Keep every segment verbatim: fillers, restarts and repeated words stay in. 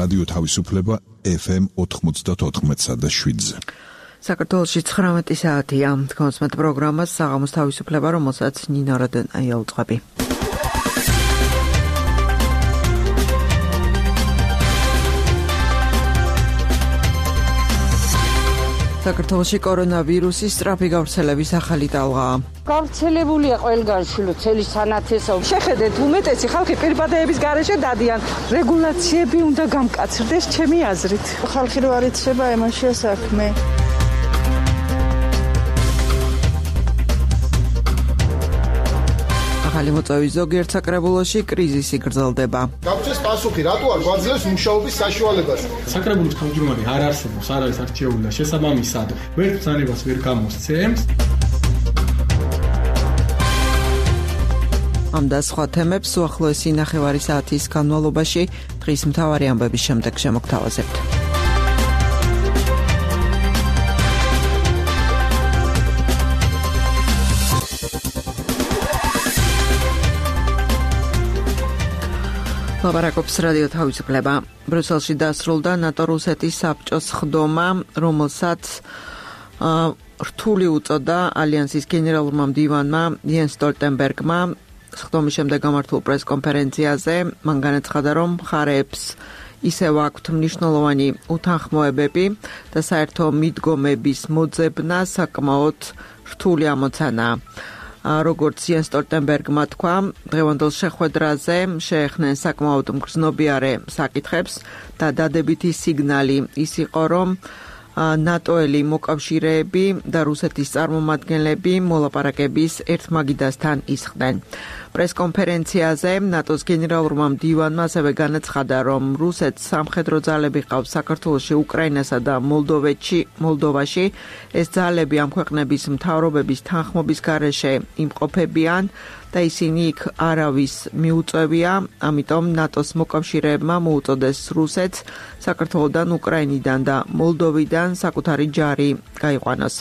რადიო თავისუფლება ეფ ემ ოთხმოცდაოთხ და შვიდზე. საქართველოში ცხრამეტი საათია. თქვენს პროგრამას საღამოს თავისუფლება, რომელსაც ნინო როდენაია უწყები. საქართველოში კორონავირუსის სწრაფი გავრცელების ახალი ტალღა. გავრცელებულია ყველგანში ცელი სანათესო. შეხედეთ, უმეტესი ხალხი პირბადეების გარეშე დადიან. რეგულაციები უნდა გამკაცრდეს ჩემი აზრით. ხალხი რო არ იცება, ემაშია საქმე. ახალი მოწვევის ზოგიერთ საკრებულოში კრიზისი გრძელდება. გაგვცეს პასუხი, რატო არ გვაძლევს მუშაობის საშუალებას? საკრებულის თავმჯდომარე არ არსებობს, არ არის არჩეული და შესაბამისად ვერ ბრძანებას ვერ გამოსცემს. ამ და სხვა თემებს უახლოესი ნახევარი საათის განმავლობაში დღის მთავარი ამბების შემდეგ შემოგთავაზებთ. ლაპარაკობს რადიო თავისუფლება. ბრიუსელში დასრულდა ნატო-რუსეთის საბჭოს ხდომა, რომელსაც რთული უწოდა ალიანსის გენერალურმა მდივანმა იენს სტოლტენბერგმა. ხდომის შემდეგ გამართულ პრესკონფერენციაზე მან განაცხადა, რომ მხარეებს ისევ აქვთ მნიშვნელოვანი უთანხმოებები და საერთო მიდგომების მოძებნა საკმაოდ რთული ამოცანაა. როგორც იენს სტოლტენბერგმა თქვა, დღევანდელ შეხვედრაზე შეეხნენ საკმაოდ მგრძნობიარე საკითხებს და დადებითი სიგნალი ის იყო, რომ ნატოელი მოკავშირეები და რუსეთის წარმომადგენლები მოლაპარაკების ერთმაგიდასთან ისხდნენ. პრესკონფერენციაზე ნატოს გენერალურმა მდივანმა ასევე განაცხადა, რომ რუსეთს სამხედრო ძალები ყავს საქართველოში, უკრაინასა და მოლდოვეთში, მოლდოვაში. ეს ძალები ამ ქვეყნების მთავრობების თანხმობის გარეშე იმყოფებიან და ისინი იქ არავის მიუწევია, ამიტომ ნატოს მოკავშირეებმა მოუწოდეს რუსეთს საქართველოდან, უკრაინიდან და მოლდოვიდან საკუთარი ჯარი გაიყვანოს.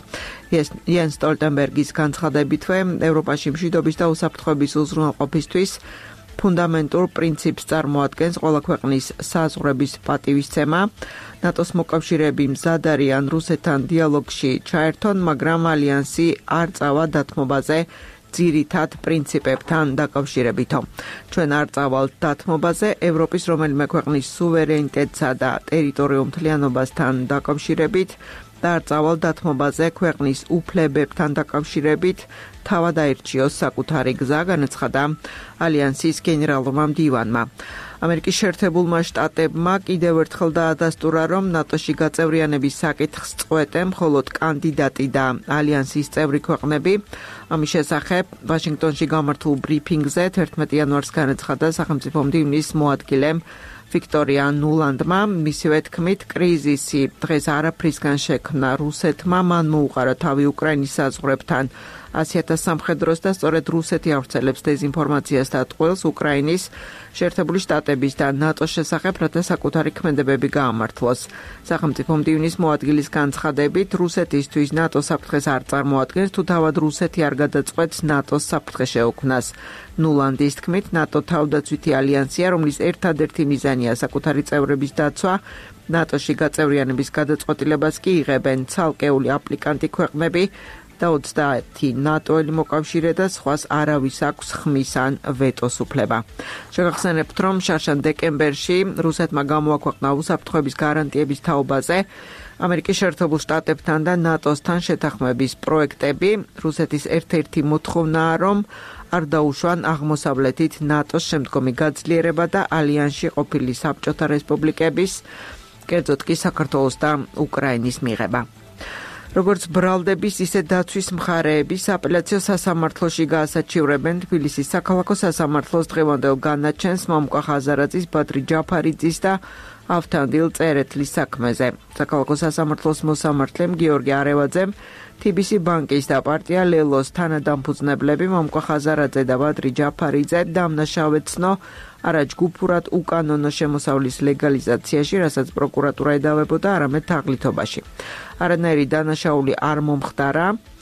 იენს სტოლტენბერგის განცხადებითვე, ევროპაში მშვიდობის და უსაფრთხოების უზრუნველყოფისთვის ფუნდამენტურ პრინციპს წარმოადგენს ყველა ქვეყნის საზღვრების პატივისცემა. ნატოს მოკავშირეები მზად არიან რუსეთთან დიალოგში ჩაერთონ, მაგრამ ალიანსი არ წავა დათმობაზე ძირითად პრინციპებთან დაკავშირებითო. ჩვენ არ წავალთ დათმობაზე ევროპის რომელიმე ქვეყნის სუვერენიტეტსა და ტერიტორიულ მთლიანობასთან დაკავშირებით და არ წავალთ დათმობაზე ქვეყნის უფლებებთან დაკავშირებით, თავად აირჩიოს საკუთარი გზა, განაცხადა ალიანსის გენერალურმა მდივანმა. ამერიკის შეერთებულმა შტატებმა კიდევ ერთხელ დაადასტურა, რომ ნატოში გაწევრიანების საკითხს წყვეტენ მხოლოდ კანდიდატი და ალიანსის წევრი ქვეყნები. ამის შესახებ ვაშინგტონში გამართულ ბრიფინგზე თერთმეტი იანვარს განაცხადა სახელმწიფო მდივნის მოადგილემ ვიქტორია ნულანდმა. მისივე თქმით, კრიზისი დღეს არაფრისგან შექმნა რუსეთმა, მან მოუყარა თავი უკრაინის საზღვრებთან ასი ათას სამხედროს და სწორედ რუსეთი ავრცელებს დეზინფორმაციას და ტყუილს უკრაინის, შეერთებული შტატების და ნატოს შესახებ, რათა საკუთარი ქმედებები გაამართლოს. სახელმწიფო მდივნის მოადგილის განცხადებით, რუსეთისთვის ნატოს საფრთხეს არ წარმოადგენს, თუ თავად რუსეთი არ გადაწყვეტს ნატოს საფრთხე შეუქმნას. ნულანდის თქმით, ნატო თავდაცვითი ალიანსია, რომლის ერთადერთი მიზანია საკუთარი წევრების დაცვა. ნატოში გაწევრიანების გადაწყვეტილებას კი იღებენ ცალკეული აპლიკანტი ქვეყნები და ოცდაათი ნატოელი მოკავშირე და სხვას არავის აქვს ხმის ან ვეტოს უფლება. შეგახსენებთ, რომ შარშან დეკემბერში რუსეთმა გამოაქვეყნა უსაფრთხოების გარანტიების თაობაზე ამერიკის შეერთებულ შტატებთან და ნატოსთან შეთანხმების პროექტები. რუსეთის ერთ-ერთი მოთხოვნაა, რომ არ დაუშვან აღმოსავლეთით ნატოს შემდგომი გაძლიერება და ალიანსში ყოფილი საბჭოთა რესპუბლიკების, კერძოდ კი საქართველოს და უკრაინის მიღება. როგორც ბრალდების, ისე დაცვის მხარეები სააპელაციო სასამართლოში გაასაჩივრებენ თბილისის საქალაქო სასამართლოს დღევანდელ განაჩენს მამუკა ხაზარაძის, ბადრი ჯაფარიძის და ავთანდილ წერეთლის საქმეზე. საქალაქო სასამართლოს მოსამართლემ გიორგი არევაძემ თი ბი სი ბანკის და პარტია ლელოს თანადამფუძნებლები მამუკა ხაზარაძე და ბადრი ჯაფარიძე დამნაშავეცნო არაჯგუფურად უკანონო შემოსავლის ლეგალიზაციაში, რასაც პროკურატურა ედავებოდა, არამედ თაღლითობაში. არანაირი დანაშაული არ მომხდარა.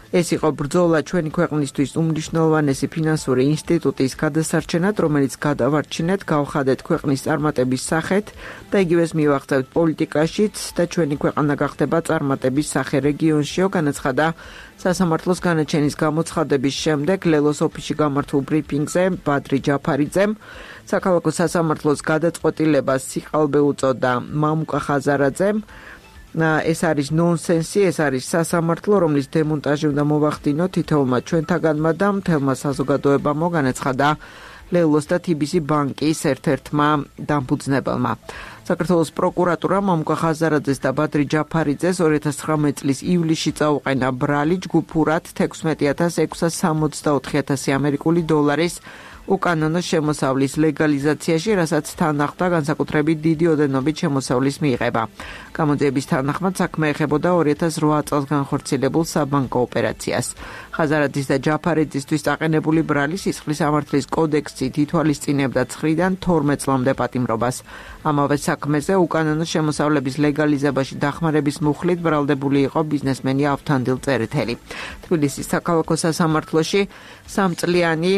ეს იყო ბრძოლა ჩვენი ქვეყნისთვის უმნიშვნელოვანესი ფინანსური ინსტიტუტის გადასარჩენად, რომელიც გადავარჩინეთ, გავხადეთ ქვეყნის წარმატების სახეთ და იგივეს მივახცევთ პოლიტიკაშიც და ჩვენი ქვეყანა გახდება წარმატების სახე რეგიონშიო, განაცხადა სასამართლოს განაჩენის გამოცხადების შემდეგ ლელოს ოფისში გამართულ ბრიფინგზე ბადრი ჯაფარიძემ საქალაქო სასამართლოს გადაწყვეტილებას სიყალბე უწოდა მამუკა ხაზარაძემ. ეს არის ნონსენსი, ეს არის სასამართლო, რომლის დემონტაჟი უნდა მოვახდინო თითოეულმა ჩვენთაგანმა და მთელმა საზოგადოებამ, განაცხადა ლელოს და თიბისი ბანკის ერთ-ერთმა დამფუძნებელმა. საქართველოს პროკურატურა მამუკა ხაზარაძეს და ბადრი ჯაფარიძეს ორი ათას ცხრამეტი წლის ივლისში წაუყენა ბრალი ჯგუფურად ექვსმეტი ათას ექვსსა სამოცდაოთხი ათასი ამერიკული დოლარის უკანონო შემოსავლის ლეგალიზაციაში, რასაც თან ახლდა განსაკუთრებით დიდი ოდენობით შემოსავლის მიღება. გამოძიების თანახმად საქმე ეხებოდა ორი ათას რვა წელს განხორციელებულ საბანკო ოპერაციას. ხაზარაძის და ჯაფარიძისთვის დაყენებული ბრალი სისხლის სამართლის კოდექსით ითვალისწინებდა ცხრიდან თორმეტ წლამდე პატიმრობას. ამავე საქმეზე უკანონო შემოსავლების ლეგალიზებაში დახმარების მუხლით ბრალდებული იყო ბიზნესმენი ავთანდილ წერეთელი. თბილისის საქალაქო სასამართლოში სამწლიანი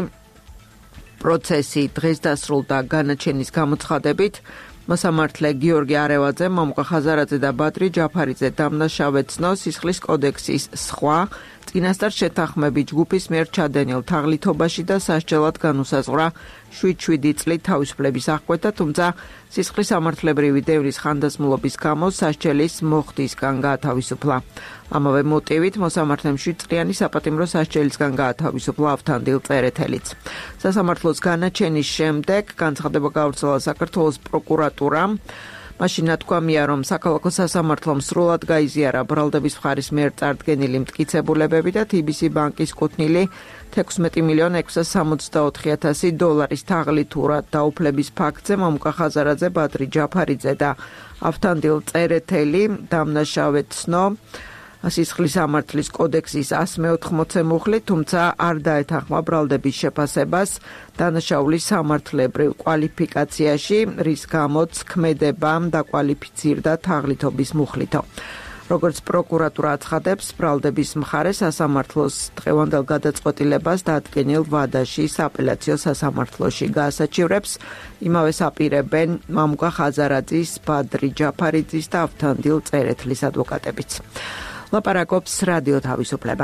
პროცესი დღეს დასრულდა განაჩენის გამოცხადებით. მოსამართლე გიორგი არევაძე, მამუკა ხაზარაძე და ბადრი ჯაფარიძე დამნაშავედ ცნო სისხლის კოდექსის სხვა წინასწარ შეთანხმებით ჯგუფის მიერ ჩადენილ თაღლითობაში და სასჯელად განუსაზღვრა შვიდ-შვიდი წლით თავისუფლების აღკვეთა, თუმცა სისხლის სამართლებრივი დევნის ხანდაზმულობის გამო სასჯელის მოხდისგან გაათავისუფლა. ამავე მოტივით მოსამართლემ შვიდ წლიანი საპატიმრო სასჯელისგან გაათავისუფლა ავთანდილ წერეთელიც. სასამართლოს განაჩენის შემდეგ განცხადება გავრცელა საქართველოს პროკურატურამ. მაშინ ნათქვამია, რომ საქალაქო სასამართლომ სრულად გაიზიარა ბრალდების მხარის მიერ წარდგენილი მტკიცებულებები და თიბისი ბანკის კუთვნილი ექვსმეტი მილიონი ექვსსა სამოცდაოთხი ათასი დოლარის თაღლითურად დაუფლების ფაქტზე მამუკა ხაზარაძე, ბადრი ჯაფარიძე და ავთანდილ წერეთელი დამნაშავედ ცნო სისხლის სამართლის კოდექსის ას მეოთხმოცე მუხლით, თუმცა არ დაეთანხმა ბრალდების შეფასებას დანაშაულის სამართლებრივ კვალიფიკაციაში, რის გამოც ქმედებამ დაკვალიფიცირდა თაღლითობის მუხლითო. როგორც პროკურატურა აცხადებს, ბრალდების მხარე სასამართლოს დღევანდელ გადაწყვეტილებას დადგენილ ვადაში სააპელაციო სასამართლოში გაასაჩივრებს. იმავე აპირებენ მამუკა ხაზარაძის, ბადრი ჯაფარიძის და ავთანდილ წერეთლის ადვოკატებიც. ლაპარაკობს რადიო თავისუფლება.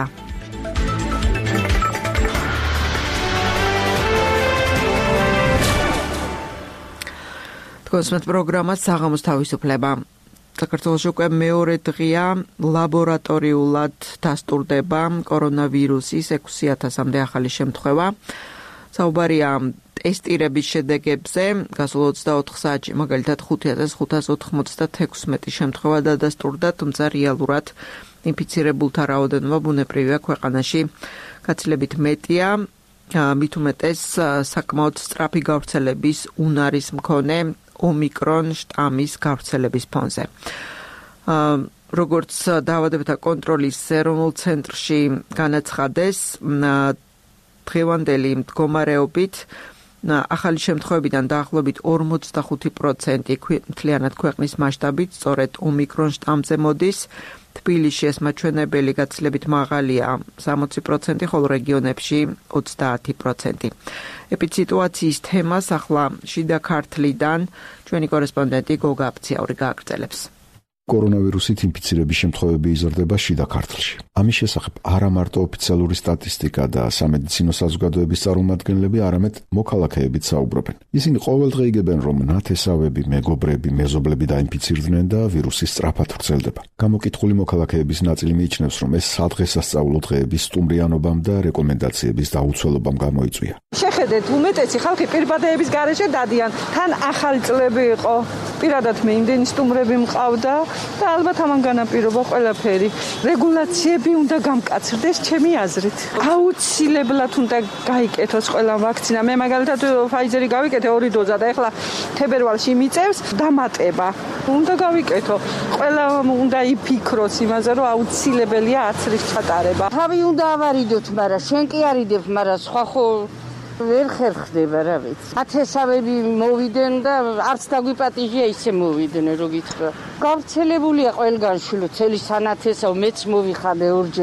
თქვენს პროგრამას საღამოს თავისუფლება. საქართველოში უკვე მეორე დღეა ლაბორატორიულად დასტურდება კორონავირუსის ექვსი ათასამდე ახალი შემთხვევა. საუბარია ტესტირების შედეგებზე, გასულ ოცდაოთხ საათში მაგალითად ხუთი ათას ხუთას ოთხმოცდათექვსმეტი შემთხვევა დადასტურდა, თუმცა რეალურად ინფიცირებულთა რაოდენობა ბუნებრივია ქვეყანაში გაცილებით მეტია, მით უმეტეს საკმაოდ სწრაფი გავრცელების უნარის მქონე ომიკრონ შტამის გავრცელების ფონზე. როგორც დაავადებათა კონტროლის ეროვნულ ცენტრში განაცხადეს, დღევანდელი მდგომარეობით ახალი შემთხვევებიდან დაახლოებით ორმოცდახუთი პროცენტი მთლიანად ქვეყნის მასშტაბით სწორედ ომიკრონ შტამზე მოდის. თბილისში ეს მაჩვენებელი გაცილებით მაღალია სამოცი პროცენტი, ხოლო რეგიონებში ოცდაათი პროცენტი. ეპიდსიტუაციის თემას ახლა შიდა ქართლიდან ჩვენი კორესპონდენტი გოგა აფციაური გააგრძელებს. კორონავირუსით ინფიცირების შემთხვევები იზრდება შიდა ქართლში. ამის შესახებ არა მარტო ოფიციალური სტატისტიკა და სამედიცინო საზოგადოების წარმომადგენლები, არამედ მოქალაქეებიც საუბრობენ. ისინი ყოველდღე იგებენ, რომ ნათესავები, მეგობრები, მეზობლები დაინფიცირდნენ და ვირუსი სწრაფად ვრცელდება. გამოკითხული მოქალაქეების ნაწილი მიიჩნევს, რომ ეს სადღესასწაულო დღეების სტუმრიანობამ და რეკომენდაციების დაუცველობამ გამოიწვია. შეხედეთ, უმეტესი ხალხი პირბადეების გარეშე დადიან. თან ახალი წლები იყო. პირადად მე იმდენი სტუმრები მყავდა. და ალბათ ამან განაპირობა ყველაფერი. რეგულაციები უნდა გამკაცრდეს ჩემი აზრით. აუცილებლად უნდა გაიკეთოს ყველა ვაქცინა. მე მაგალითად ფაიზერი გავიკეთე ორი დოზა და ეხლა თებერვალში მიწევს დამატება. უნდა გავიკეთო. ყველა უნდა იფიქროს იმაზე, რომ აუცილებელია აცრის ჩატარება. თავი უნდა ავარიდოთ, მაგრამ შენ კი არიდებ, მაგრამ სხვა ხო ვერ ხერხდება რა ვიცი. ათესავები მოვიდნენ და არც დაგვიპატიჟია ისე მოვიდნენ, რო გითხრა. გავრცელებულია ყველგან შულო, წელი სანათესავ მეც მოვიხადე ორჯერ.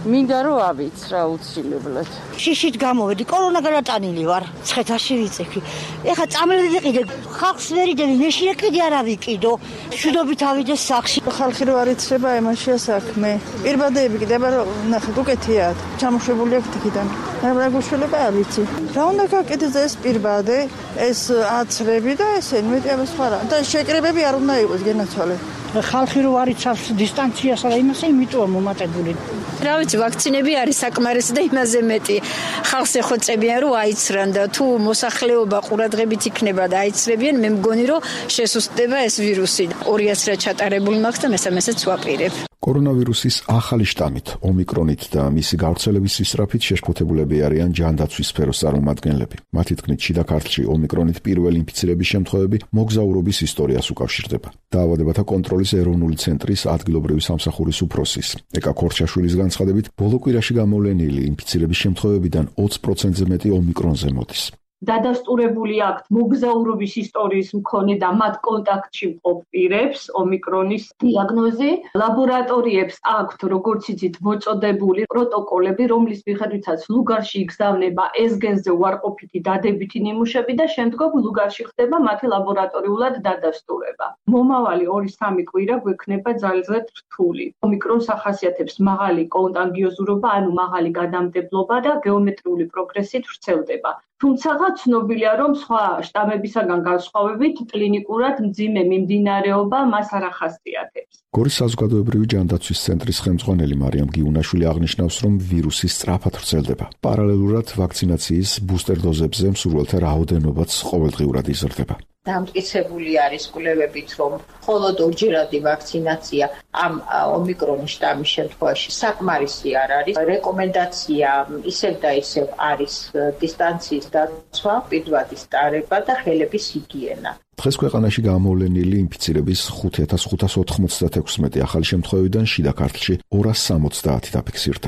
მინდა რომ ავიცრა აუცილებლად. შიშით გამოვედი, კორონა გადატანილი ვარ. ცხედარში ვიწექი. ეხა წამლები ვიყიდე, ხალხს ვერ იდები, მეშინე კიდე არ ავიკიდო. შუდობით ავიდეს სახში. ხალხი რო არ იცრება, ემაშია საქმე. პირბადეები კიდევ რა ნახეთ, უკეთია. ჩამოშვებული აქვს იქიდან. რა გუშველება არ ვიცი. რა უნდა გაკეთდეს ეს პირბადე, ეს აცრები და ესენი მეტი ამას ხარა. და შეკრებები არ უნდა იყოს გენაცვალე. ხალხი რო არ იცავს დისტანციასა და იმასე, იმიტომ მომატებული. რა ვიცი, ვაქცინები არის საკმარისი და იმაზე მეტი. ხალხს ეხოცებიან რომ აიცრან და თუ მოსახლეობა ყურადღებით იქნება და აიცრებიან, მე მგონი რომ შესუსტდება ეს ვირუსი. ორი ათასი ჩატარებული მაქვს და მესამესაც ვაპირებ. კორონავირუსის ახალი შტამით, ომიკრონით და მისი გავრცელების სისწრაფით შეშფოთებულები არიან ჯანდაცვის სფეროს წარმომადგენლები. მათი თქმით, შიდა ქართლში ომიკრონით პირველი ინფიცირების შემთხვევები მოგზაურობის ისტორიას უკავშირდება. დაავადებათა კონტროლის ეროვნული ცენტრის ადგილობრივი სამსახურის უფროსის ეკა ქორჩაშვილის განცხადებით, ბოლო კვირაში გამოვლენილი ინფიცირების შემთხვევებიდან ოცი პროცენტზე მეტი ომიკრონზე მოდის. დადასტურებული აქვთ მოგზაურობის ისტორიის მქონე და მათ კონტაქტში მყოფ პირებს ომიკრონის დიაგნოზი. ლაბორატორიებს აქვთ, როგორც იცით, მოწოდებული პროტოკოლები, რომლის მიხედვითაც ლუგარში იგზავნება ეს გენზე უარყოფითი დადებითი ნიმუშები და შემდგომ ლუგარში ხდება მათი ლაბორატორიულად დადასტურება. მომავალი ორი სამი კვირა გვექნება ძალზედ რთული. ომიკრონს ახასიათებს მაღალი კონტაგიოზურობა, ანუ მაღალი გადამტებლობა და გეომეტრიული პროგრესით ვრცელდება. თუმცა ცნობილია, რომ სხვა შტამებისაგან განსხვავებით კლინიკურად მძიმე მიმდინარეობა მას არ ახასიათებს. გორის საზოგადოებრივი ჯანდაცვის ცენტრის ხელმძღვანელი მარიამ გიუნაშვილი აღნიშნავს, რომ ვირუსი სწრაფად ვრცელდება. პარალელურად ვაქცინაციის ბუსტერ დოზებზე მსურველთა რაოდენობაც ყოველდღიურად იზრდება. დამტკიცებული არის კვლევებით, რომ მხოლოდ ორჯერადი ვაქცინაცია ამ ომიკრონის შტამის შემთხვევაში საკმარისი არ არის. რეკომენდაცია ისევ და ისევ არის დისტანციის დაცვა, პირვადის ტარება და ხელების ჰიგიენა. დღეს ქვეყანაში გამოვლენილი ინფიცირების ხუთი ათას ხუთას ოთხმოცდაექვსმეტი ახალი შემთხვევიდან შიდა ქართლში ორას სამოცდაათი დაფიქსირდა.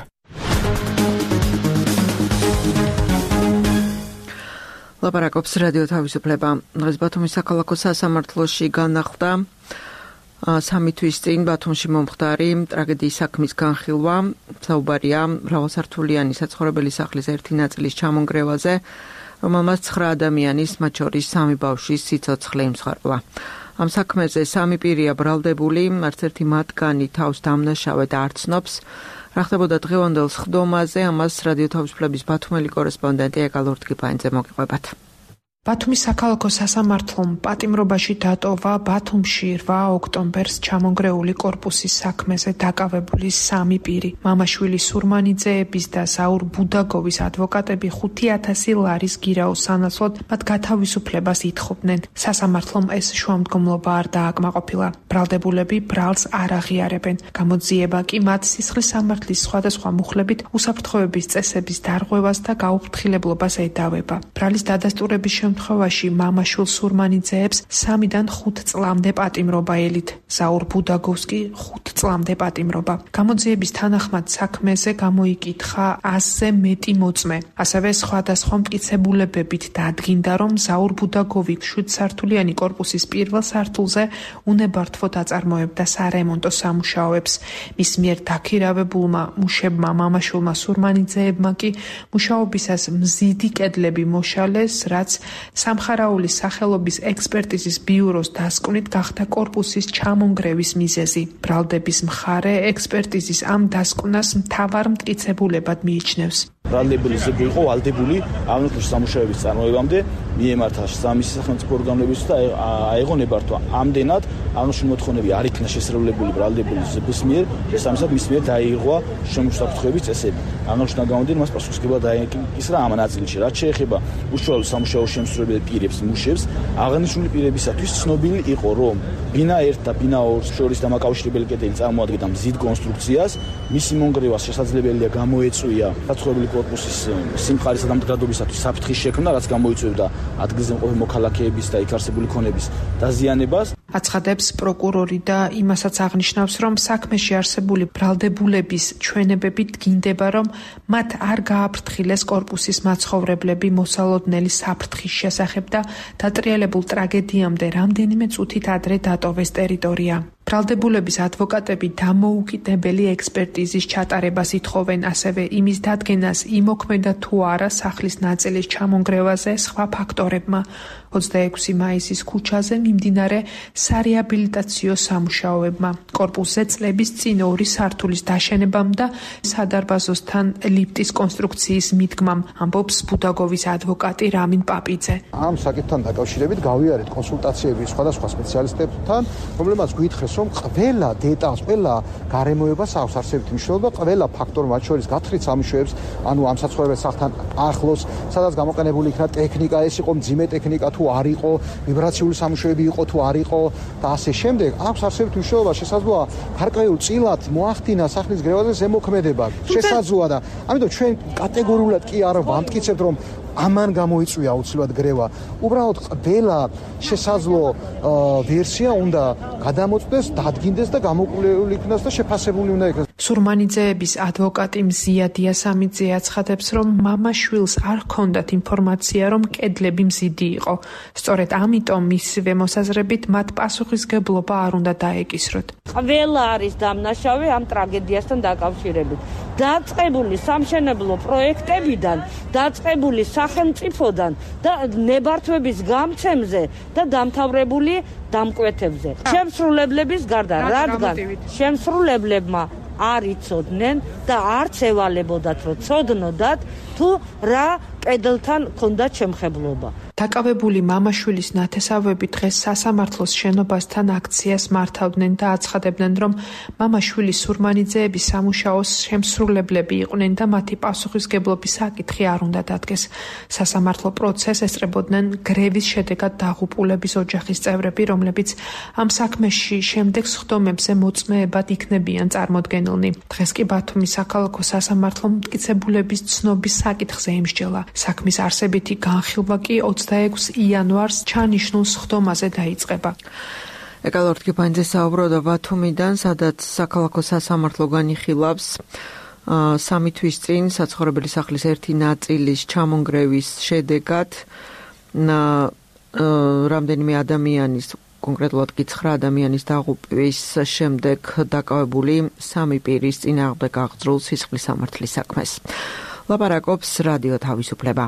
ლაპარაკობს რადიო თავისუფლება. დღეს ბათუმის საქალაქო სასამართლოში განახლდა სამი თვის წინ ბათუმში მომხდარი ტრაგედიის საქმის განხილვა. საუბარია მრავალსართულიანი საცხოვრებელი სახლის ერთი ნაწილის ჩამონგრევაზე, რომელმაც ცხრა ადამიანის, მათ შორის სამი ბავშვის სიცოცხლე იმსხარყლა. ამ საქმეზე სამი პირია ბრალდებული, არც ერთი მათგანი თავს დამნაშავედ არ ცნობს. რა ხდებოდა დღევანდელ სხდომაზე, ამას რადიო თავისუფლების ბათუმელი კორესპონდენტი ეკა ლორთქიფანიძე მოგიყვებათ. ბათუმის საქალაქო სასამართლომ პატიმრობაში დატოვა ბათუმში რვა ოქტომბერს ჩამონგრეული კორპუსის საქმეზე დაკავებული სამი პირი. მამაშვილი სურმანიძეების და ზაურ ბუდაგოვის ადვოკატები ხუთი ათასი ლარის გირაოს სანაცვლოდ მათ გათავისუფლებას ითხოვდნენ. სასამართლომ ეს შუამდგომლობა არ დააკმაყოფილა. ბრალდებულები ბრალს არ აღიარებენ. გამოძიება კი მათ სისხლის სამართლის სხვადასხვა მუხლებით უსაფრთხოების წესების დარღვევას და გაუფრთხილებლობას ედავება. ბრალის დადასტურების შემთხვევაში მამაშვილ სურმანიძეებს სამიდან ხუთ წლამდე პატიმრობა ელით. ზაურ ბუდაგოვს კი ხუთ წლამდე პატიმრობა. გამოძიების თანახმად საქმეზე გამოიკითხა ასზე მეტი მოწმე. ასევე სხვადასხვა მტკიცებულებებით დადგინდა, რომ ზაურ ბუდაგოვი შვიდსართულიანი კორპუსის პირველ სართულზე უნებართვოდ აწარმოებდა სარემონტო სამუშაოებს. მის მიერ დაქირავებულმა მუშებმა მამაშვილმა სურმანიძეებმა კი მუშაობისას მზიდი კედლები მოშალეს, რაც სამხარაულის სახელობის ექსპერტიზის ბიუროს დასკვნით გახდა კორპუსის ჩამონგრევის მიზეზი. ბრალდების მხარე ექსპერტიზის ამ დასკვნას მთავარ მტკიცებულებად მიიჩნევს. ბრალდებული ზებრ იყო ვალდებული აღნიშნული სამუშაოების წარმოებამდე მიემართა სამის სახელმწიფო ორგანოების და აიღო ნებართვა. ამდენად აღნიშნული მოთხოვნები არ იქნა შესრულებული ბრალდებული ზებრის მიერ, შესაბამისად მის მიერ დაიღო შემოსაფრთხოების წესები. აღნიშნული გამოდიან მას პასუხისმგებლად დაეკისრა ამ ნაწილში. რაც შეეხება უშუალო სამუშაო შემსრულებელ პირებს, მუშებს, აღნიშნული პირებისათვის ცნობილი იყო, რომ ბინა ერთ და ბინა ორს შორის დამაკავშირებელი კედელი წარმოადგენდა მზიდ კონსტრუქციას, მისი მონგრევას შესაძლებელია გამოეწვია საცხოვრებელი კორპუსის სიმხარისა და მდგრადობისათვის საფრთხის შექმნა, რაც გამოიწვევდა ადგილზე მყოფი მოქალაქეების და იქ არსებული ქონების დაზიანებას. აცხადებს პროკურორი და იმასაც აღნიშნავს, რომ საქმეში არსებული ბრალდებულების ჩვენებები დგინდება, რომ მათ არ გააფრთხილეს კორპუსის მაცხოვრებლები მოსალოდნელი საფრთხის შესახებ და დატრიალებულ ტრაგედიამდე რამდენიმე წუთით ადრე დატოვეს ტერიტორია. ბრალდებულების ადვოკატები დამოუკიდებელი ექსპერტიზის ჩატარებას ითხოვენ, ასევე იმის დადგენას იმოქმედა თუ არა სახლის ნაწილის ჩამონგრევაზე სხვა ფაქტორებმა. ოცდაექვსი მაისის ქუჩაზე მიმდინარე სარეაბილიტაციო სამუშაოებმა, კორპუსზე წლების წინ ორი სართულის დაშენებამ და სადარბაზოსთან ლიფტის კონსტრუქციის მიდგმამ, ამბობს ბუდაგოვის ადვოკატი რამინ პაპიძე. ამ საკითხთან დაკავშირებით გავიარეთ კონსულტაციები სხვადასხვა სპეციალისტებთან, რომლებმაც გვითხრეს, რომ ყველა დეტალს, ყველა გარემოებას აქვს არსებითი მნიშვნელობა, ყველა ფაქტორი, მათ შორის გათხრით სამუშაოებს, ანუ ამ საცხოვრებელ სახლთან ახლოს, სადაც გამოყენებული იქნა ტექნიკა, ეს იყო მძიმე ტექნიკა თუ არ იყო, ვიბრაციული სამუშაოები იყო თუ არ იყო და ასე შემდეგ, აქვს არსებითი მნიშვნელობა, შესაძლოა გარკვეულ წილად მოახდინა სახლის გრევაზე ზემოქმედება, შესაძლოა და ამიტომ ჩვენ კატეგორიულად კი არ ვამტკიცებთ, რომ ამან გამოიწვია აუცილებლად გრევა. უბრალოდ ყველა შესაძლო ვერსია უნდა გადამოწდეს, დადგინდეს და გამოკვლეული იქნას და შეფასებული უნდა იქნას. სურმანიძეების ადვოკატი მზია დიასამიძე აცხადებს, რომ მამაშვილს არ ჰქონდათ ინფორმაცია, რომ კედლები მზიდი იყო. სწორედ ამიტომ მისივე მოსაზრებით მათ პასუხისგებლობა არ უნდა დაეკისროთ. ყველა არის დამნაშავე ამ ტრაგედიასთან დაკავშირებით. დაწყებული სამშენებლო პროექტებიდან, დაწყებული სახელმწიფოდან და ნებართვების გამცემზე და დამთავრებული დამკვეთებზე. შემსრულებლების გარდა, რადგან შემსრულებლებმა არ იცოდნენ და არც ევალებოდათ, რომ ცოდნოდათ თუ რა კედელთან ჰქონდათ შემხებლობა. დაკავებული მამაშვილის ნათესავები დღეს სასამართლოს შენობასთან აქციას მართავდნენ და აცხადებდნენ, რომ მამაშვილის სურმანიძეების სამუშაოს შემსრულებლები იყვნენ და მათი პასუხისგებლობის საკითხი არ უნდა დადგეს. სასამართლო პროცესს ესწრებოდნენ გრევის შედეგად დაღუპულების ოჯახის წევრები, რომლებიც ამ საქმეში შემდეგ სხდომებზე მოწმეებად იქნებიან წარმოდგენილნი. დღეს კი ბათუმის საქალაქო სასამართლომ მტკიცებულების ცნობის საკითხზე იმსჯელა. საქმის არსებითი განხილვა კი ოცდაექვსი იანვარს ჩანიშნულ სხდომაზე დაიწყება. ეკალორთ კიფანძე საუბრობდა ბათუმიდან, სადაც საქალაქო სასამართლო განიხილავს სამი თვის წინ საცხოვრებელი სახლის ერთი ნაწილის ჩამონგრევის შედეგად რამდენიმე ადამიანის, კონკრეტულად კი ცხრა ადამიანის დაღუპვის შემდეგ დაკავებული სამი პირის წინააღმდეგ აღძრულ სისხლის სამართლის საქმეს. ლაპარაკობს რადიო თავისუფლება.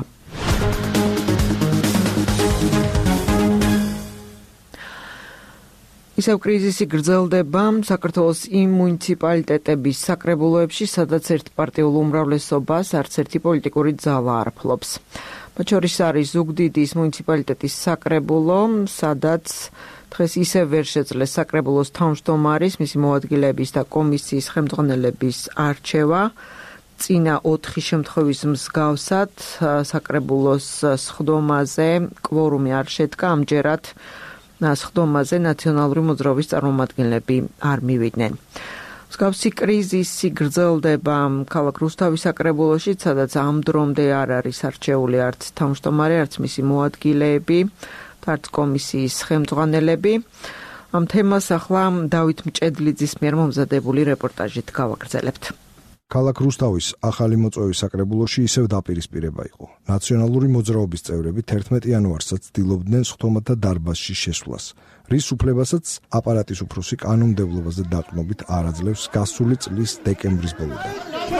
ისევ კრიზისი გრძელდება საქართველოს იმ მუნიციპალიტეტების საკრებულოებში, სადაც ერთპარტიულ უმრავლესობას არც ერთი პოლიტიკური ძალა არ ფლობს. მათ შორის არის ზუგდიდის მუნიციპალიტეტის საკრებულო, სადაც დღეს ისევ ვერ შეძლეს საკრებულოს თავმჯდომარის, მისი მოადგილეების და კომისიის ხელმძღვანელების არჩევა. წინა ოთხი შემთხვევის მსგავსად საკრებულოს სხდომაზე კვორუმი არ შედგა, ამჯერად სხდომაზე ნაციონალური მოძრაობის წარმომადგენლები არ მივიდნენ. მსგავსი კრიზისი გრძელდება ქალაქ რუსთავის საკრებულოში, სადაც ამ დრომდე არ არის არჩეული არც თავმჯდომარე, არც მისი მოადგილეები, არც კომისიის ხელმძღვანელები. ამ თემას ახლა დავით მჭედლიძის მიერ მომზადებული რეპორტაჟით გავაგრძელებთ. ქალაქ რუსთავის ახალი მოწვევის საკრებულოში ისევ დაპირისპირება იყო. ნაციონალური მოძრაობის წევრები თერთმეტი იანვარსაც ცდილობდნენ სხდომათა დარბაზში შესვლას, რის უფლებასაც აპარატის უფროსი კანონმდებლობაზე დაყრდნობით არ აძლევს გასული წლის დეკემბრის ბოლოდან.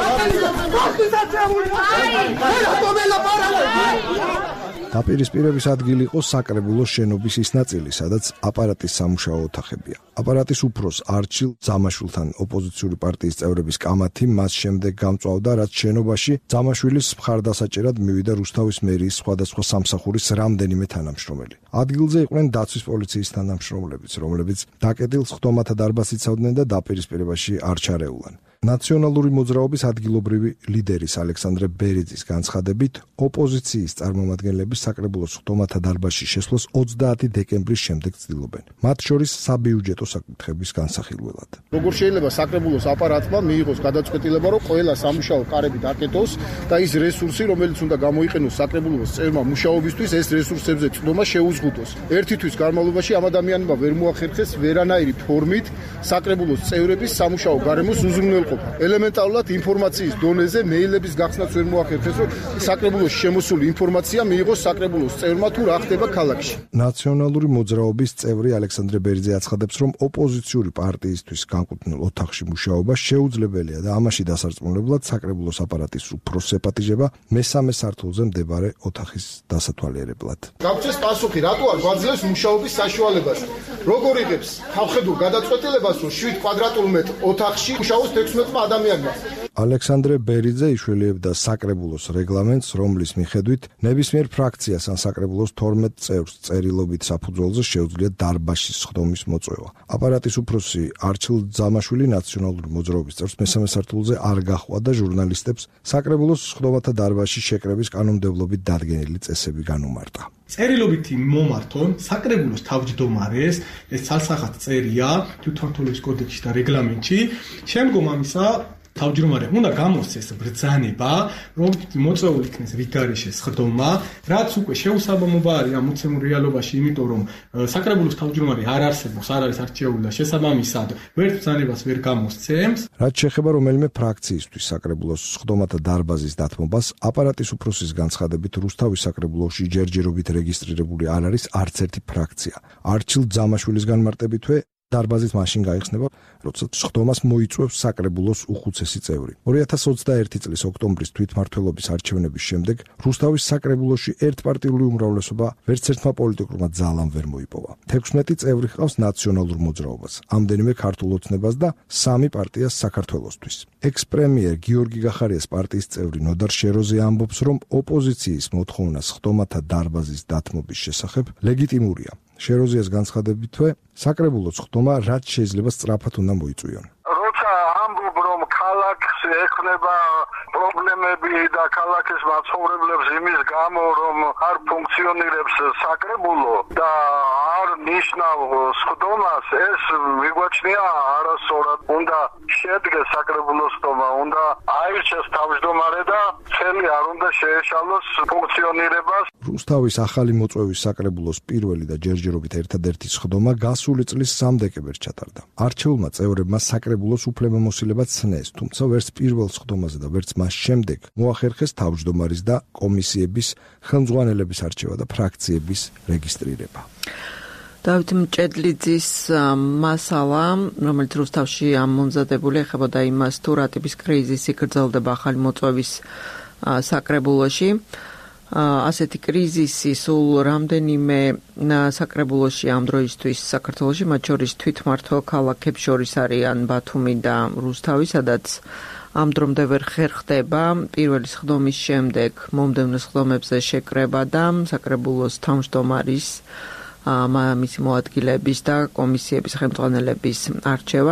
დაპირისპირების ადგილი იყო საკრებულოს შენობის ის ნაწილი, სადაც აპარატის სამუშაო ოთახებია. აპარატის უფროს არჩილ ძამაშვილთან ოპოზიციური პარტიის წევრების კამათი მას შემდეგ გამწვავდა, რაც შენობაში ძამაშვილის მხარდასაჭერად მივიდა რუსთავის მერიის სხვადასხვა სამსახურის რამდენიმე თანამშრომელი. ადგილზე იყვნენ დაცვის პოლიციის თანამშრომლებიც, რომლებიც დაკეტილ სხდომათა დარბაზს იცავდნენ და დაპირისპირებაში არ ჩარეულან. ნაციონალური მოძრაობის ადგილობრივი ლიდერის ალექსანდრე ბერიძის განცხადებით, ოპოზიციის წარმომადგენლები საკრებულოს ხდომათა დარბაზში შესვლას ოცდაათი დეკემბრის შემდეგ ცდილობენ. მათ შორის საბიუჯეტო საკითხების განსახილველად. როგორ შეიძლება საკრებულოს აპარატმა მიიღოს გადაწყვეტილება, რომ ყველა სამუშაო კარები დაკეტოს და ის რესურსი, რომელიც უნდა გამოიყენოს საკრებულოს წევრმა მუშაობისთვის, ეს რესურსებზე წვდომა შეუზღუდოს. ერთი თვის განმავლობაში ამ ადამიანებმა ვერ მოახერხეს ვერანაირი ფორმით საკრებულოს წევრების სამუშაო გარემოს უზრუნველყოფა. ელემენტარულად ინფორმაციის დონეზე მეილების გახსნაც ვერ მოახერხეს, რომ საკრებულოს შემოსული ინფორმაცია მიიღოს საკრებულოს წევრმა თუ რა ხდება ქალაქში. ნაციონალური მოძრაობის წევრი ალექსანდრე ბერიძე აცხადებს, რომ ოპოზიციური პარტიისთვის განკუთვნილ ოთახში მუშაობა შეუძლებელია და ამაში დასარწმუნებლად საკრებულოს აპარატის უფროს ეპატიჟება მესამე სართულზე მდებარე ოთახის დასათვალიერებლად. გავწეს პასუხი, რატო არ გვაძლევს მუშაობის საშუალებას? როგორ იღებს თავხედურ გადაწყვეტილებას, რომ შვიდ კვადრატულ მეტრ ოთახში მუშაობს თექვსმეტმა ადამიანმა? ალექსანდრე ბერიძე იშველიებდა საკრებულოს რეგლამენტს, რომლის მიხედვით ნებისმიერ ფრაქციას ან საკრებულოს თორმეტ წევრს წერილობით საფუძველზე შეუძლია დარბაზში სხდომის მოწვევა. აპარატის უფროსი არჩილ ძამაშვილი ნაციონალური მოძრაობის წევრს მესამე სართულზე არ გაჰყვა და ჟურნალისტებს საკრებულოს სხდომათა დარბაზში შეკრების კანონმდებლობით დადგენილი წესები განუმარტა. წერილობითი მომართონ საკრებულოს თავმჯდომარეს, ეს ცალსახად წერია თვითმმართველობის კოდექსში და რეგლამენტში. შემდგომ ამისა თავმჯდომარე უნდა გამოსცეს ბრძანება, რომ მოწვეულ იქნეს რიგგარეშე სხდომა, რაც უკვე შეუსაბამობა არის ამ მოცემულ რეალობაში, იმიტომ რომ საკრებულოს თავმჯდომარე არ არსებობს, არ არის არჩეული და შესაბამისად ვერც ბრძანებას ვერ გამოსცემს. რაც შეეხება რომელიმე ფრაქციისთვის საკრებულოს სხდომათა დარბაზის დათმობას, აპარატის უფროსის განცხადებით რუსთავის საკრებულოში ჯერჯერობით რეგისტრირებული არ არის არც ერთი ფრაქცია. არჩილ ძამაშვილის განმარტებითვე დარბაზით მაშინ გაიხსნება, როცა სხდომას მოიწვევს საკრებულოს უხუცესი წევრი. ორი ათას ოცდაერთი წლის ოქტომბრის თვითმმართველობის არჩევნების შემდეგ რუსთავის საკრებულოში ერთპარტიული უმრავლესობა ვერც ერთმა პოლიტიკურმა ძალამ ვერ მოიპოვა. თექვსმეტი წევრი ჰყავს ნაციონალურ მოძრაობას, ამდენიმე ქართულ ოცნებას და სამი პარტიას საქართველოსთვის. ექს-პრემიერ გიორგი გახარიას პარტიის წევრი ნოდარ შეროზე ამბობს, რომ ოპოზიციის მოთხოვნა სხდომათა დარბაზის დათმობის შესახებ ლეგიტიმურია. შეროზიას განცხადებითვე საკრებულოს სხდომა რაც შეიძლება სწრაფად უნდა მოიწვიონ. როცა ამბობ რომ ქალაქს ექნება პრობლემები და ქალაქის მაცხოვრებლებს იმის გამო რომ არ ფუნქციონირებს საკრებულო და არ ნიშნავ სხდომას, ეს მიგვაჩნია არასწორად. უნდა შედგეს საკრებულოს სხდომა, უნდა აირჩეს თავმჯდომარე და წელი არ უნდა შეეშალოს ფუნქციონირებას. რუსთავის ახალი მოწვევის საკრებულოს პირველი და ჯერჯერობით ერთადერთი სხდომა გასული წლის სამ დეკემბერს ჩატარდა. არჩეულმა წევრებმა საკრებულოს უფლებამოსილება ცნეს, თუმცა ვერც პირველ სხდომაზე და ვერც მას შემდეგ მოახერხეს თავმჯდომარის და კომისიების, ხელმძღვანელების არჩევა და ფრაქციების რეგისტრირება. დავით მჭედლიძის მასალა, რომელიც რუსთავში ამომზადებული ეხებოდა იმას, თუ რა ტიპის კრიზისი გრძელდება ახალი მოწვევის საკრებულოში. ასეთი კრიზისი სულ რამდენიმე საკრებულოში ამ დროისთვის საქართველოში, მათ შორის თვითმმართველ ქალაქებს შორის არიან ბათუმი და რუსთავი, სადაც ამ დრომდე ვერ ხერხდება პირველი სხდომის შემდეგ მომდევნო სხდომებზე შეკრება და საკრებულოს თავმჯდომარის მისი მოადგილების და კომისიების ხელმძღვანელების არჩევა.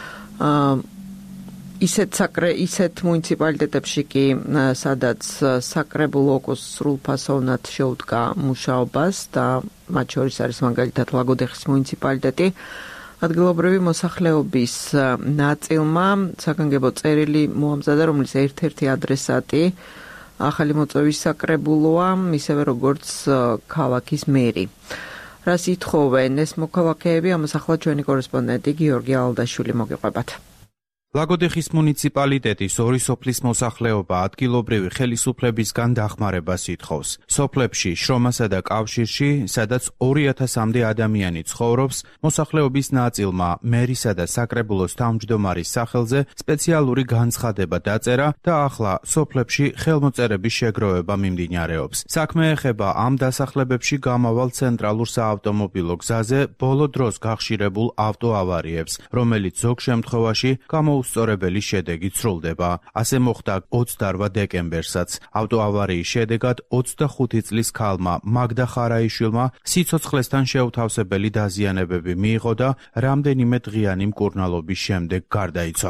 ისეთ საკრე ისეთ მუნიციპალიტეტებში კი სადაც საკრებულო სრულფასოვნად შეუდგა მუშაობას და მათ შორის არის მაგალითად ლაგოდეხის მუნიციპალიტეტი, ადგილობრივი მოსახლეობის ნაწილმა საგანგებო წერილი მოამზადა, რომლის ერთ-ერთი ადრესატი ახალი მოწვევის საკრებულოა, ისევე როგორც ქალაქის მერი. რას ითხოვენ ეს მოქალაქეები, ამას ახლა ჩვენი კორესპონდენტი გიორგი ალდაშვილი მოგიყვებათ. ლაგოდეხის მუნიციპალიტეტის ორი სოფლის მოსახლეობა ადგილობრივი ხელისუფლებისგან დახმარებას ითხოვს. სოფლებში, შრომასა და კავშირში, სადაც ორი ათასამდე ადამიანი ცხოვრობს, მოსახლეობის ნაწილმა მერისა და საკრებულოს თავმჯდომარის სახელზე სპეციალური განცხადება დაწერა და ახლა სოფლებში ხელმოწერების შეგროვება მიმდინარეობს. საქმე ეხება ამ დასახლებებში გამავალ ცენტრალურ საავტომობილო გზაზე ბოლო დროს გახშირებულ ავტოავარიებს, რომელიც ზოგ შემთხვევაში გამო უსწორებელი შედეგით სრულდება. ასე მოხდა ოცდაორ დეკემბერსაც. ავტოავარიის შედეგად ოცდახუთი წლის ქალმა მაგდა ხარაიშვილმა სიცოცხლესთან შეუთავსებელი დაზიანებები მიიღო და რამდენიმე დღიანი მკურნალობის შემდეგ გარდაიცვალა.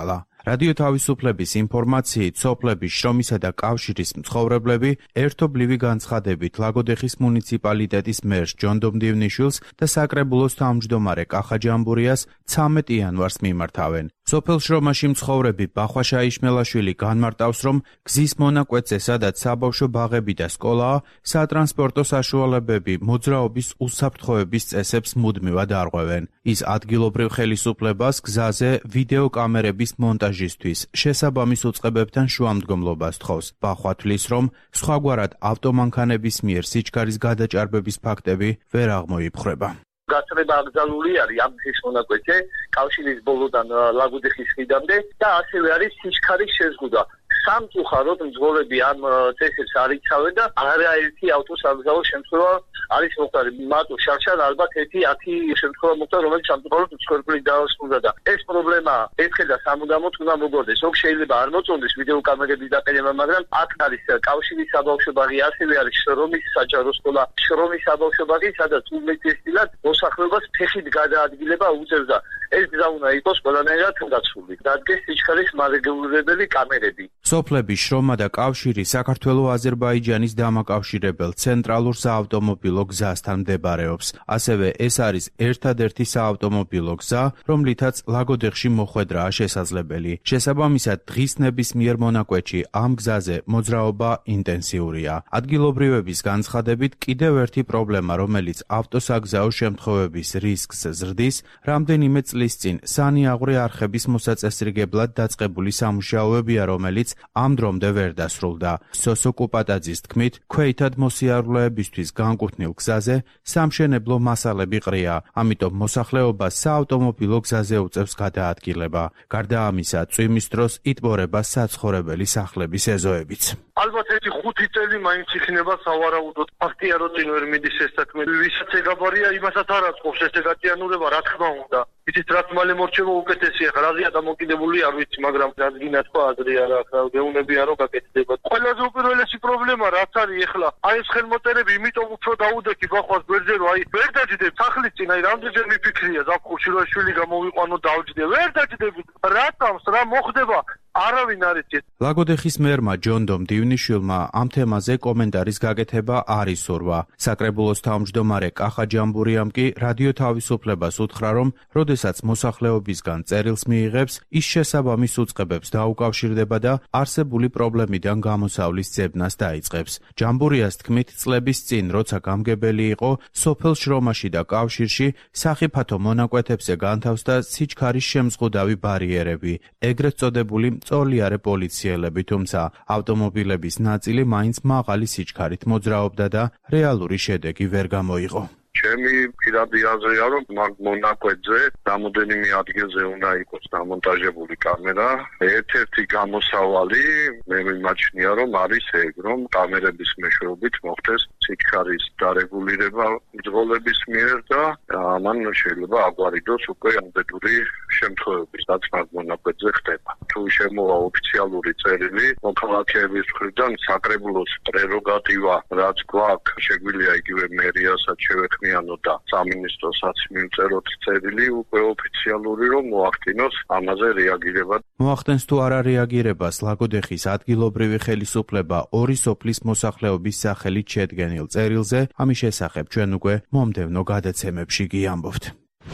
რადიო თავისუფლების ინფორმაციით, სოფლების შრომისა და კავშირის მცხოვრებლები ერთობლივი განცხადებით ლაგოდეხის მუნიციპალიტეტის მერს ჯონდომ დივნიშვილს და საკრებულოს თავმჯდომარე კახა ჯამბურიას ცამეტ იანვარს მიმართავენ. სოფელ შრომაში მცხოვრები ბახვა შაიშმელაშვილი განმარტავს, რომ გზის მონაკვეთზე, სადაც საბავშვო ბაღები და სკოლაა, სატრანსპორტო საშუალებები მოძრაობის უსაფრთხოების წესებს მუდმივად არღვევენ. ის ადგილობრივ ხელისუფლებას გზაზე ვიდეო კამერების მონტაჟისთვის შესაბამის უწყებებთან შუამდგომლობას თხოვს. ბახვა თვლის, რომ სხვაგვარად ავტომანქანების მიერ სიჩქარის გადაჭარბების ფაქტები ვერ აღმოიფხვრება. გასწრება აკრძალული არის ამ გზის მონაკვეთზე, კავშირის ბოლოდან ლაგოდეხის ხიდამდე და ასევე არის სიჩქარის შეზღუდვა. სამწუხაროდ მძღოლები ამ წესებს არ იცავენ და არაერთი ავტოსაგზაო შემთხვევა არის მოხდარი. მარტო შარშან ალბათ ერთი ათი შემთხვევა მოხდა, რომელიც სამწუხაროდ მსხვერპლით დაასრულა და ეს პრობლემა ერთხელ და სამუდამოდ უნდა მოგვარდეს. ოღ შეიძლება არ მოწონდეს ვიდეო კამერების დაყენება, მაგრამ აქ არის კავშირის საბავშვო ბაღი, ასევე არის შრომის საჯარო სკოლა, შრომის საბავშვო ბაღი, სადაც უმეტესად მოსახლეობას ფეხით გადაადგილება უწევდა. ეს გზა უნდა იყოს ყველანაირად გაცვლილი. დადგეს სიჩქარის მარეგულირებელი კამერები. სოფლების შრომა და კავშირი საქართველო-აზერბაიჯანის დამაკავშირებელ ცენტრალურ საავტომობილო გზასთან მდებარეობს. ასევე ეს არის ერთადერთი საავტომობილო გზა, რომლითაც ლაგოდეხში მოხვედრაა შესაძლებელი. შესაბამისად, დღის ნებისმიერ მონაკვეთში ამ გზაზე მოძრაობა ინტენსიურია. ადგილობრივების განცხადებით, კიდევ ერთი პრობლემა, რომელიც ავტოსაგზაო შემთხვევების რისკს ზრდის, რამდენიმე წლის წინ სანიაღვრე არხების მოსაწესრიგებლად დაწყებული სამუშაოებია, რომელიც ამ დრომდე ვერ დასრულდა. სოსო კუპატაძის თქმით, ქვეითად მოსიარულეებისთვის განკუთვნილ გზაზე სამშენებლო მასალები ყრია, ამიტომ მოსახლეობას საავტომობილო გზაზე უწევს გადაადგილება. გარდა ამისა, წვიმის დროს იტბორება საცხოვრებელი სახლების ეზოებიც. ალბათ ერთი ხუთი წელი მაინც იქნება სავარაუდოდ. ფაქტია, რომ წინ ვერ მიდის ეს საქმე. ვისაც ეგაბარია, იმასაც არ აწყობს ეს ეგატიანურება, რა თქმა უნდა. იცით, რაც მალე მორჩება უკეთესია, რაზეა დამოკიდებული არ ვიცი, მაგრამ რადგინა თქვა აზრი არა აქვს, გეუნებია რომ გაკეთდება. ყველაზე უპირველესი პრობლემა რაც არის ეხლა, აი ეს ხელმოწერები, იმიტომ უფრო დაუდექი ბახვას გვერდზე, რომ აი ვერ დაჯდებ სახლის წინ, აი რამდენჯერ მიფიქრია ზაფხულში რომ შვილი გამოვიყვანო დავჯდე, ვერ დაჯდები. რატომს რა მოხდება? არავინ არ იცით. ლაგოდეხის მერმა ჯონდომ დივნიშვილმა ამ თემაზე კომენტარის გაკეთება არ ისურვა. საკრებულოს თავმჯდომარე კახა ჯამბურიამ კი რადიო თავისუფლებას უთხრა, რომ როდესაც მოსახლეობისგან წერილს მიიღებს, ის შესაბამის უწყებებს დაუკავშირდება და არსებული პრობლემიდან გამოსავლის ძებნას დაიწყებს. ჯამბურიას თქმით, წლების წინ, როცა გამგებელი იყო, სოფელ შრომაში და კავშირში სახიფათო მონაკვეთებზე განთავსდა სიჩქარის შემზღუდავი ბარიერები, ეგრეთ წოდებული მწოლიარე პოლიციელები, თუმცა ავტომობილების ნაწილი მაინც მაღალი სიჩქარით მოძრაობდა და რეალური შედეგი ვერ გამოიღო. ჩემი პირადი აზრია, რომ მონაკვეთზე რამოდენიმე ადგილზე უნდა იყოს დამონტაჟებული კამერა. ერთ-ერთი გამოსავალი მე მიმაჩნია, რომ არის ეგ, რომ კამერების მეშვეობით მოხდეს სიჩქარის დარეგულირება მძღოლების მიერ და ამან შეიძლება აგვარიდოს უკვე ამდენური შემთხვევები, რაც მონაკვეთზე ხდება. თუ შემოვა ოფიციალური წერილი მოქალაქეების მხრიდან, საკრებულოს პრეროგატივა, რაც გვაქვს, შეგვიძლია იგივე მერიასაც შევეხმიანო და სამინისტროსაც მივწეროთ წერილი უკვე ოფიციალური, რომ მოახდინოს ამაზე რეაგირება. მოახდენს თუ არა რეაგირებას ლაგოდეხის ადგილობრივი ხელისუფლება ორი სოფლის მოსახლეობის სახელით შედგენილ წერილზე, ამის შესახებ ჩვენ უკვე მომდევნო გადაცემებში გიამბობთ.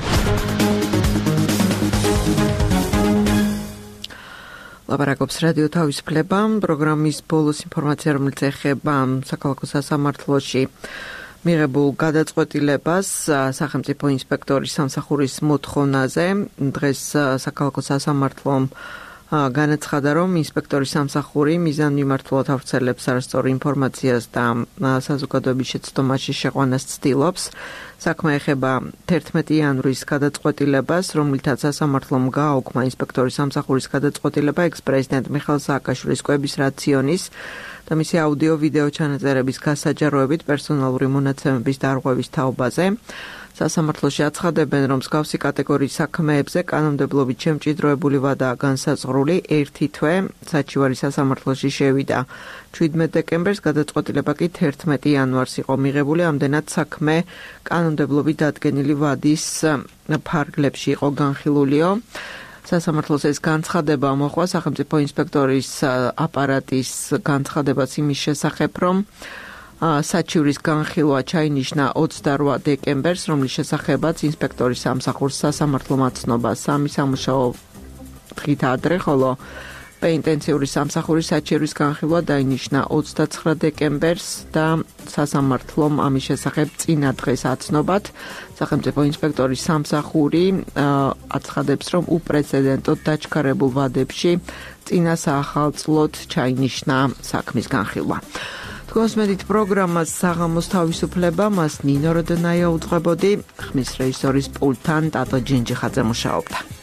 ლაპარაკობს რადიო თავისუფლება, პროგრამის ბოლოს ინფორმაცია, რომელიც ეხება საქალაქო სასამართლოში მიღებულ გადაწყვეტილებას სახელმწიფო ინსპექტორის სამსახურის მოთხოვნაზე. დღეს საქალაქო სასამართლომ განაცხადა, რომ ინსპექტორის სამსახური მიზანმიმართულად ავრცელებს არასწორ ინფორმაციას და საზოგადოების შეცდომაში შეყვანას ცდილობს. საქმე ეხება თერთმეტი იანვრის გადაწყვეტილებას, რომლითაც სასამართლომ გააუქმა ინსპექტორის სამსახურის გადაწყვეტილება ექს-პრეზიდენტ მიხეილ სააკაშვილის კვების რაციონის და მისი აუდიო-ვიდეო ჩანაწერების გასაჯაროებით პერსონალური მონაცემების დარღვევის თაობაზე. სასამართლოში აცხადებენ, რომ მსგავსი კატეგორიის საქმეებზე კანონმდებლობით შემჭიდროებული ვადაა განსაზღვრული ერთი თვე, საჩივარი სასამართლოში შევიდა შვიდმეტ დეკემბერს, გადაწყვეტილება კი თერთმეტი იანვარს იყო მიღებული, ამდენად საქმე კანონმდებლობით დადგენილი ვადის ფარგლებში იყო განხილულიო. სასამართლოს ეს განცხადება მოყვა სახელმწიფო ინსპექტორის აპარატის განცხადებაც იმის შესახებ, რომ საჩივრის განხილვა ჩაინიშნა ოცდარვა დეკემბერს, რომლის შესახებაც ინსპექტორის სამსახურს სასამართლომ აცნობა სამი სამუშაო დღით ადრე, ხოლო პეინტენსიური სამსახურის საჩივრის განხილვა დაინიშნა ოცდაცხრა დეკემბერს და სასამართლომ ამის შესახებ წინა დღეს აცნობად სახელმწიფო ინსპექტორის სამსახური აცხადებს, რომ უპრეცედენტოდ დაჩქარებულ ვადებში წინა საახალწლოდ ჩაინიშნა საქმის განხილვა. თქვენს მედით პროგრამას საღამოს თავისუფლება, მას ნინო როდონაია უძღვებოდი, ხმის რეჟისორის პულტთან ტატო ჯინჯიხაძე მუშაობდა.